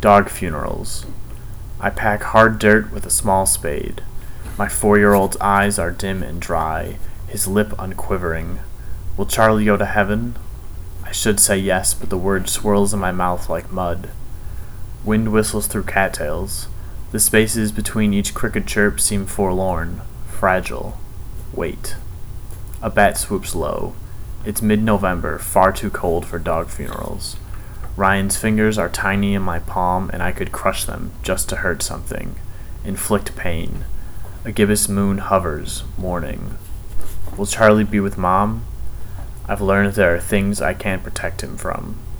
Dog funerals. I pack hard dirt with a small spade. My 4-year-old's eyes are dim and dry, his lip unquivering. Will Charlie go to heaven? I should say yes, but the word swirls in my mouth like mud. Wind whistles through cattails. The spaces between each cricket chirp seem forlorn, fragile. Wait. A bat swoops low. It's mid-November, far too cold for dog funerals. Ryan's fingers are tiny in my palm, and I could crush them just to hurt something, inflict pain. A gibbous moon hovers, mourning. Will Charlie be with Mom? I've learned there are things I can't protect him from.